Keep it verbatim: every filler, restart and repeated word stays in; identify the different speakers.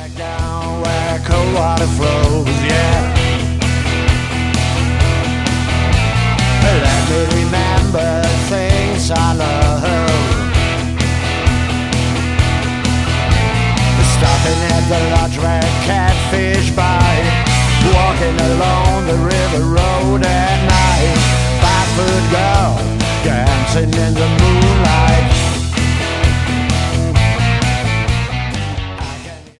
Speaker 1: back down where cold water flows, yeah. Let me remember things I love. Stopping at the lodge where catfish bite, walking along the river road at night. Five foot girl dancing in the